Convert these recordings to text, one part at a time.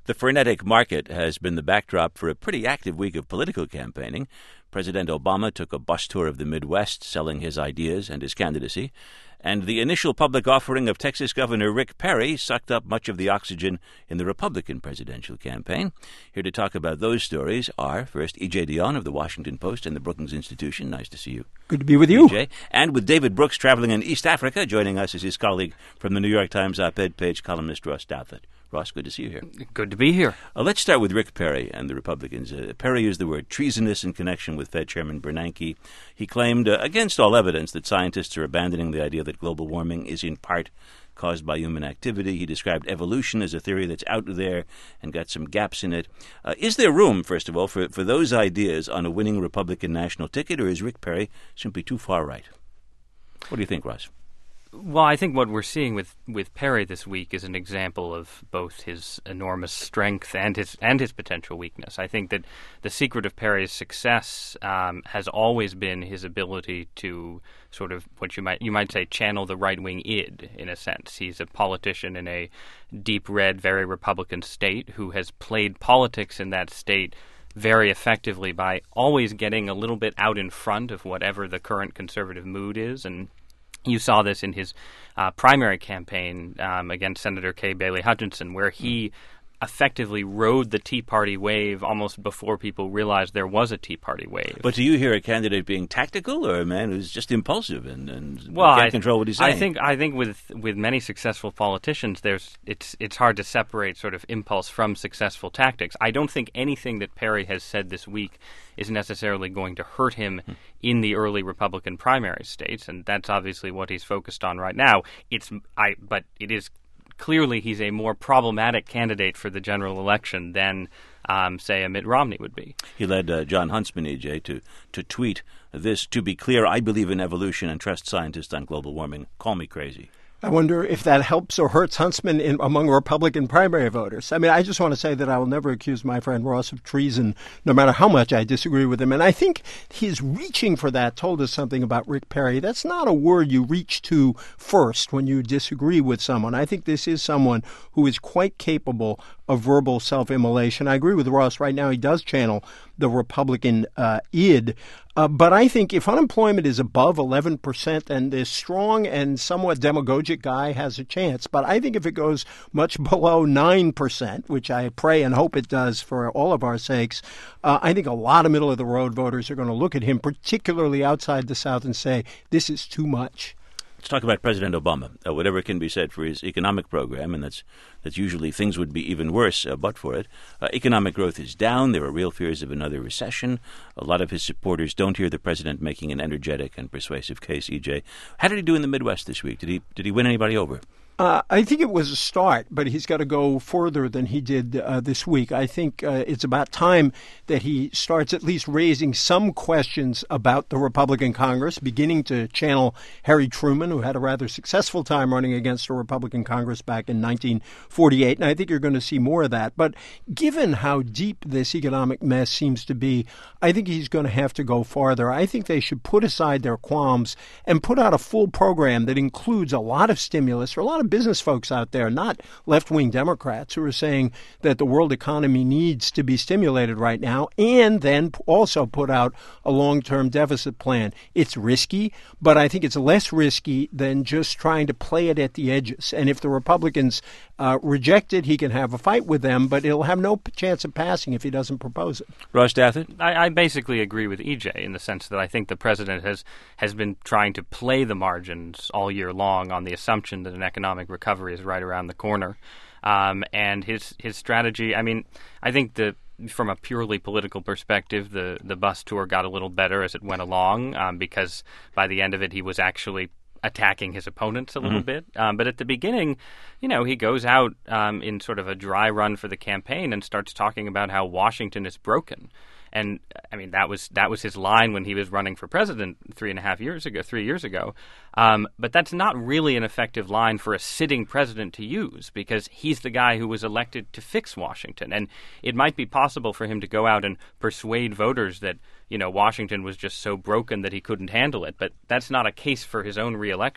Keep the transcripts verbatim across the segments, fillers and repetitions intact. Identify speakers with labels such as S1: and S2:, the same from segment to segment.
S1: The frenetic market has been the backdrop for a pretty active week of political campaigning. President Obama took a bus tour of the Midwest, selling his ideas and his candidacy. And the initial public offering of Texas Governor Rick Perry sucked up much of the oxygen in the Republican presidential campaign. Here to talk about those stories are, first, E J Dionne of the Washington Post and the Brookings Institution. Nice to see you.
S2: Good to be with you.
S1: E J. And with David Brooks traveling in East Africa, joining us is his colleague from the New York Times op-ed page, columnist Ross Douthat. Ross, good to see you here.
S3: Good to be here.
S1: Uh, let's start with Rick Perry and the Republicans. Uh, Perry used the word treasonous in connection with Fed Chairman Bernanke. He claimed, uh, against all evidence, that scientists are abandoning the idea that global warming is in part caused by human activity. He described evolution as a theory that's out there and got some gaps in it. Uh, is there room, first of all, for, for those ideas on a winning Republican national ticket, or is Rick Perry simply too far right? What do you think, Ross?
S3: Well, I think what we're seeing with, with Perry this week is an example of both his enormous strength and his and his potential weakness. I think that the secret of Perry's success um, has always been his ability to sort of what you might you might say channel the right-wing id, in a sense. He's a politician in a deep red, very Republican state who has played politics in that state very effectively by always getting a little bit out in front of whatever the current conservative mood is. And you saw this in his uh, primary campaign um, against Senator Kay Bailey Hutchinson, where he effectively rode the Tea Party wave almost before people realized there was a Tea Party wave.
S1: But do you hear a candidate being tactical, or a man who's just impulsive and, and
S3: well,
S1: can't
S3: I,
S1: control what he's saying?
S3: I think I think with with many successful politicians, there's it's it's hard to separate sort of impulse from successful tactics. I don't think anything that Perry has said this week is necessarily going to hurt him hmm. in the early Republican primary states, and that's obviously what he's focused on right now. It's I, but it is. Clearly, he's a more problematic candidate for the general election than, um, say, a Mitt Romney would be.
S1: He led uh, John Huntsman, E J, to, to tweet this: "To be clear, I believe in evolution and trust scientists on global warming. Call me crazy."
S2: I wonder if that helps or hurts Huntsman in, among Republican primary voters. I mean, I just want to say that I will never accuse my friend Ross of treason, no matter how much I disagree with him. And I think his reaching for that told us something about Rick Perry. That's not a word you reach to first when you disagree with someone. I think this is someone who is quite capable of verbal self-immolation. I agree with Ross. Right now he does channel the Republican uh, id. Uh, but I think if unemployment is above eleven percent, then this strong and somewhat demagogic guy has a chance. But I think if it goes much below nine percent, which I pray and hope it does for all of our sakes, uh, I think a lot of middle-of-the-road voters are going to look at him, particularly outside the South, and say, this is too much.
S1: Let's talk about President Obama. Uh, whatever can be said for his economic program, and that's that's usually things would be even worse uh, but for it. Uh, economic growth is down. There are real fears of another recession. A lot of his supporters don't hear the president making an energetic and persuasive case, E J. How did he do in the Midwest this week? Did he did he win anybody over?
S2: Uh, I think it was a start, but he's got to go further than he did uh, this week. I think uh, it's about time that he starts at least raising some questions about the Republican Congress, beginning to channel Harry Truman, who had a rather successful time running against a Republican Congress back in nineteen forty-eight, and I think you're going to see more of that. But given how deep this economic mess seems to be, I think he's going to have to go farther. I think they should put aside their qualms and put out a full program that includes a lot of stimulus for a lot of business folks out there, not left-wing Democrats, who are saying that the world economy needs to be stimulated right now, and then also put out a long-term deficit plan. It's risky, but I think it's less risky than just trying to play it at the edges. And if the Republicans uh, reject it, he can have a fight with them, but it'll have no chance of passing if he doesn't propose it.
S1: Ross Douthat?
S3: I, I basically agree with E J in the sense that I think the president has, has been trying to play the margins all year long on the assumption that an economic recovery is right around the corner. Um, and his his strategy, I mean, I think the from a purely political perspective, the, the bus tour got a little better as it went along um, because by the end of it, he was actually attacking his opponents a little mm-hmm. bit. Um, but at the beginning, you know, he goes out um, in sort of a dry run for the campaign and starts talking about how Washington is broken. And I mean, that was that was his line when he was running for president three and a half years ago, three years ago. Um, but that's not really an effective line for a sitting president to use because he's the guy who was elected to fix Washington. And it might be possible for him to go out and persuade voters that, you know, Washington was just so broken that he couldn't handle it. But that's not a case for his own reelection.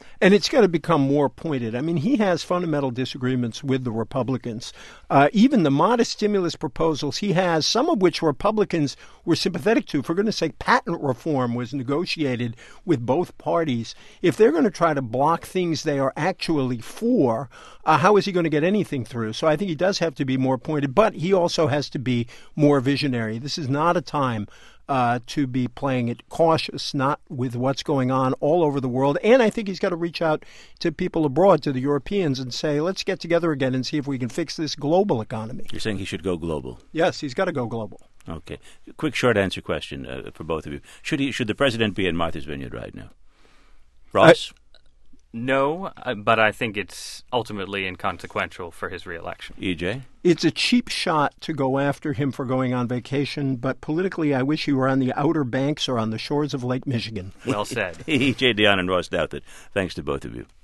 S2: And it's got to become more pointed. I mean, he has fundamental disagreements with the Republicans. Uh, even the modest stimulus proposals he has, some of which Republicans were sympathetic to, for goodness sake, patent reform was negotiated with both parties. If they're going to try to block things they are actually for, uh, how is he going to get anything through? So I think he does have to be more pointed, but he also has to be more visionary. This is not a time Uh, to be playing it cautious, not with what's going on all over the world. And I think he's got to reach out to people abroad, to the Europeans, and say, let's get together again and see if we can fix this global economy.
S1: You're saying he should go global?
S2: Yes, he's got to go global.
S1: Okay. Quick short answer question uh, for both of you. Should he? Should the president be in Martha's Vineyard right now? Ross?
S3: Uh, no, uh, but I think it's ultimately inconsequential for his reelection.
S1: E J?
S2: It's a cheap shot to go after him for going on vacation, but politically I wish he were on the Outer Banks or on the shores of Lake Michigan.
S3: Well said.
S1: E J Dionne and Ross Douthat, thanks to both of you.